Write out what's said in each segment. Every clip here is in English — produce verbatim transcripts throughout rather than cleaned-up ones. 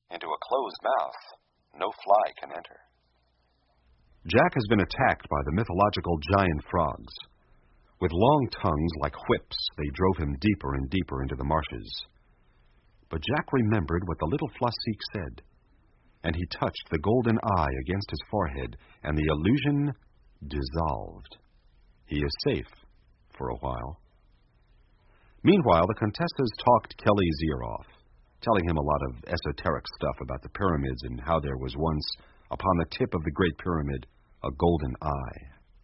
Into a closed mouth, no fly can enter. Jack has been attacked by the mythological giant frogs. With long tongues like whips, they drove him deeper and deeper into the marshes. But Jack remembered what the little Flasique said, and he touched the golden eye against his forehead, and the illusion dissolved. He is safe for a while. Meanwhile, the Contessas talked Kelly's ear off, telling him a lot of esoteric stuff about the pyramids and how there was once, upon the tip of the Great Pyramid, a golden eye.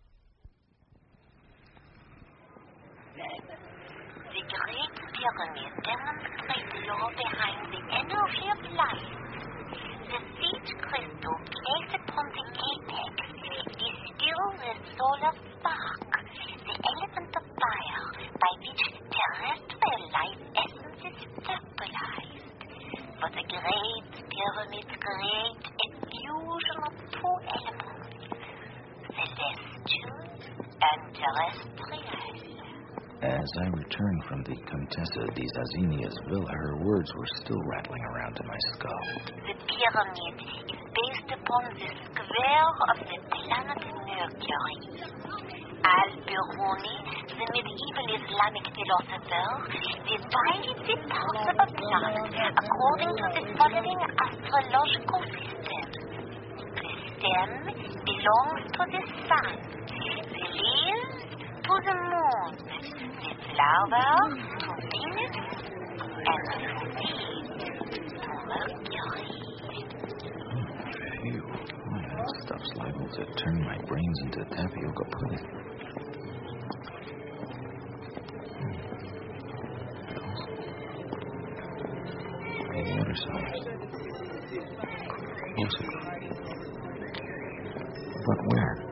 The Great Pyramid demonstrates the law behind the energy of life. The seed crystal placed upon the apex distills the solar spark, the element of fire by which terrestrial life essence is fertilized. For the Great Pyramid creates a fusion of two elements, celestial and terrestrial. As I returned from the Contessa di Zazzinia's villa, her words were still rattling around in my skull. The pyramid is based upon the square of the planet Mercury. Al-Biruni, the medieval Islamic philosopher, divided the parts of a planet according to the following astrological system. The stem belongs to the sun, the leaves to the moon, the flower to Venus, and the seed to Mercury. Phew, boy, that stuff's liable to turn my brains into tapioca pudding. Hmm. Water source. Closer. But where?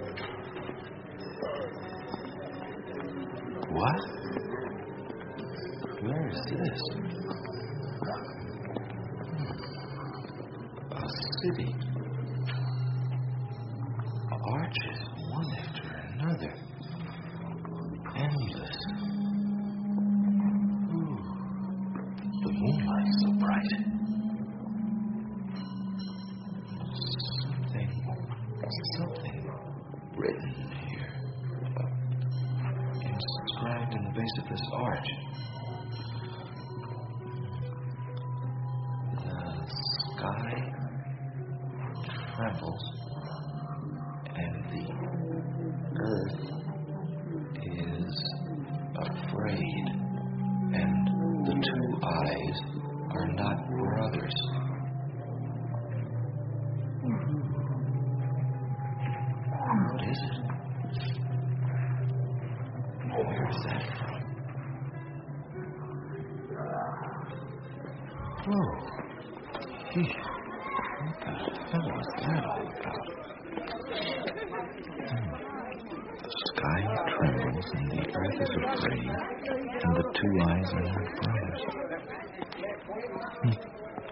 What? Where is this? A city. Arches, one after another. Endless. Ooh. The moonlight's so bright. Something, something written here. Inscribed in the base of this arch. The sky trembles, and the earth is afraid, and the two eyes are not brothers. What is it? Where is that from? Whoa. Gee. What the hell was that all about? Hmm. The sky trembles and the earth is afraid, and the two eyes are not brothers. Hmm.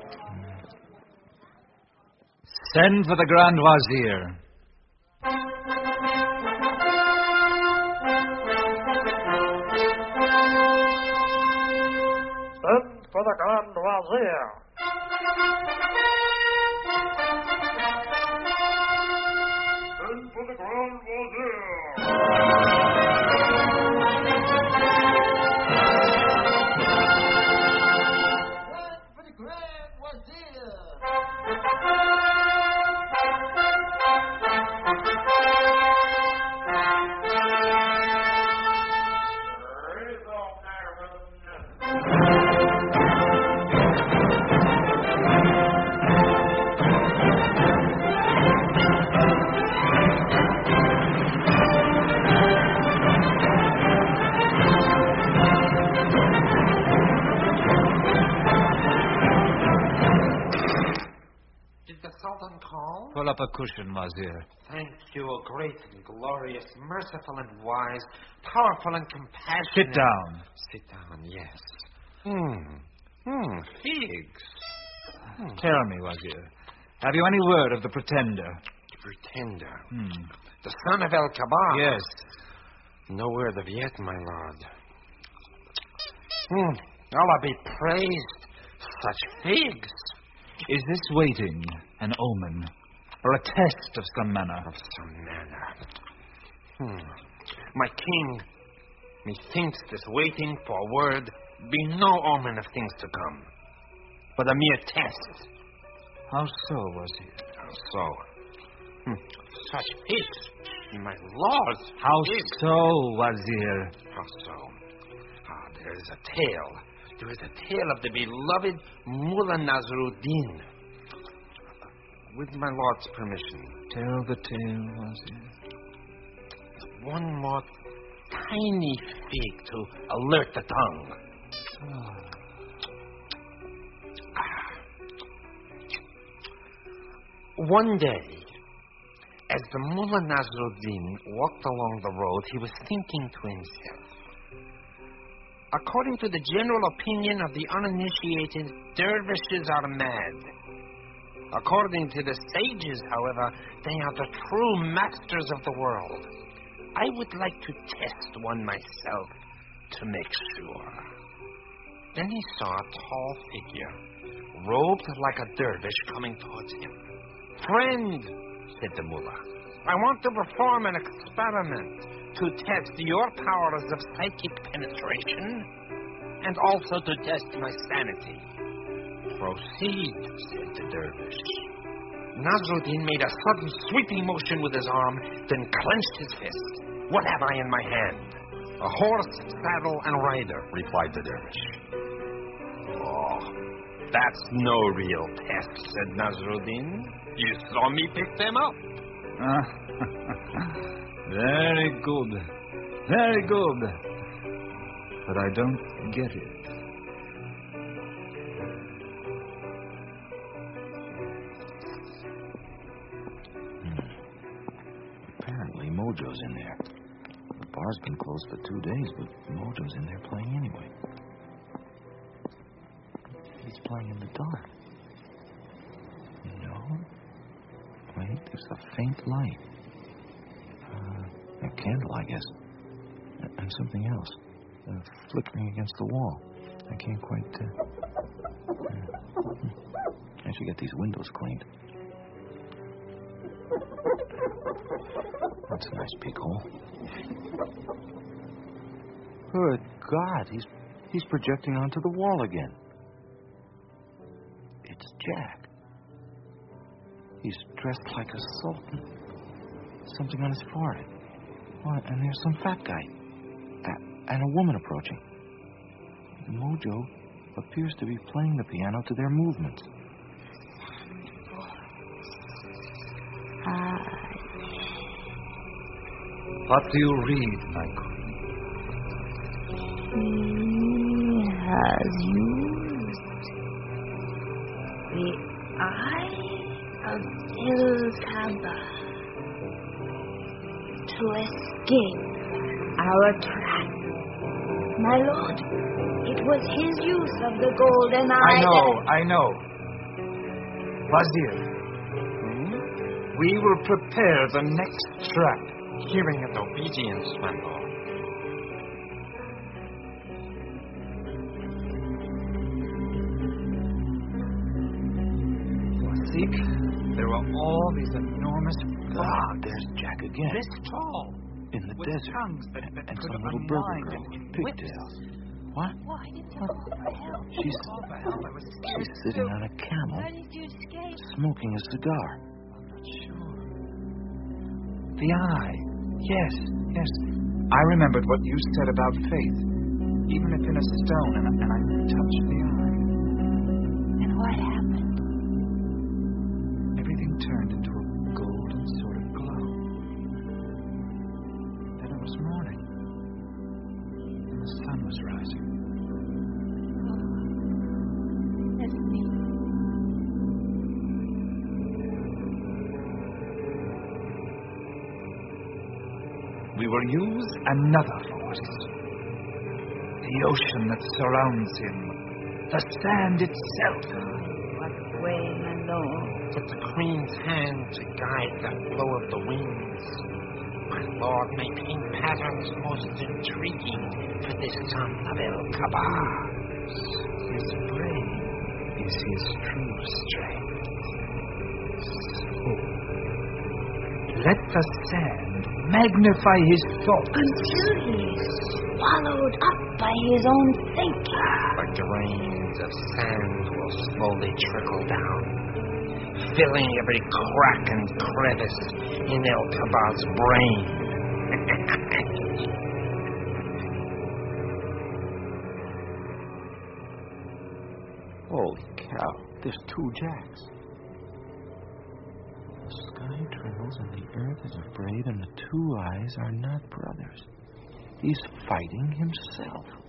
Send for the Grand Wazir. Send for the Grand Wazir. Send for the Grand Wazir. Send for the Grand Wazir. Pull up a cushion, Wazir. Thank you, O great and glorious, merciful and wise, powerful and compassionate. Sit down. Sit down, yes. Hmm. Hmm. Figs. Hmm. Tell me, Wazir, have you any word of the pretender? Pretender? Hmm. The son of El Kabah? Yes. No word of yet, my lord. Hmm. Allah be praised. Such figs. Is this waiting an omen? Or a test of some manner? Of some manner. Hmm. My king, methinks this waiting for a word be no omen of things to come, but a mere test. How so, Wazir? How so? Hmm. Such haste, my lords. How haste. so, Wazir? How so? Ah, there is a tale. There is a tale of the beloved Mullah Nasruddin. With my lord's permission. Tell the tale, Wazir. One more tiny fig to alert the tongue. Oh. One day, as the Mullah Nasruddin walked along the road, he was thinking to himself. According to the general opinion of the uninitiated, dervishes are mad. According to the sages, however, they are the true masters of the world. I would like to test one myself to make sure. Then he saw a tall figure, robed like a dervish, coming towards him. Friend, said the mullah, I want to perform an experiment to test your powers of psychic penetration and also to test my sanity. Proceed, said the dervish. Nasruddin made a sudden sweeping motion with his arm, then clenched his fist. What have I in my hand? A horse, saddle, and rider, replied the dervish. Oh, that's no real test, said Nasruddin. You saw me pick them up. Very good. Very good. But I don't get it. Apparently, Mojo's in there. The bar's been closed for two days, but Mojo's in there playing anyway. He's playing in the dark. No. Wait, there's a faint light. Uh, a candle, I guess. And something else. Uh, flickering against the wall. I can't quite... Uh... uh, I should get these windows cleaned. That's a nice peek hole. Good God, he's he's projecting onto the wall again. It's Jack. He's dressed like a sultan. Something on his forehead. Oh, and there's some fat guy. A- and a woman approaching. Mojo appears to be playing the piano to their movements. What do you read, my queen? He has used the eye of Ilkaba to escape our trap. My lord, it was his use of the golden eye. I know, that... I know. Wazir, Hmm? we will prepare the next trap. Hearing and obedience, my lord. Wazir, there are all these enormous Ah, frogs. there's Jack again. This tall. In the with desert. tongues that, that And could some little unwind berber girl in- in with whips. pigtails. What? Why did you call for help? She's, Oh, for help, I was scared. she's sitting on a camel, Why did you escape? smoking a cigar. I'm not sure. The eye. Yes, yes. I remembered what you said about faith. Even if in a stone, and, and I touched the eye. And what happened? Everything turned into a golden sort of glow. Then it was morning. And the sun was rising. That's me. We will use another force. The ocean that surrounds him. The sand itself. What way, my lord? With the queen's hand to guide the flow of the winds. My lord may paint patterns most intriguing for this son of El Kabar. His brain is his true strength. Let the sand magnify his thoughts. Until he is swallowed up by his own thinking. The grains of sand will slowly trickle down, filling every crack and crevice in El Kabat's brain. Holy cow, there's two Jacks. The sky trembles and the earth is afraid, and the two eyes are not brothers. He's fighting himself.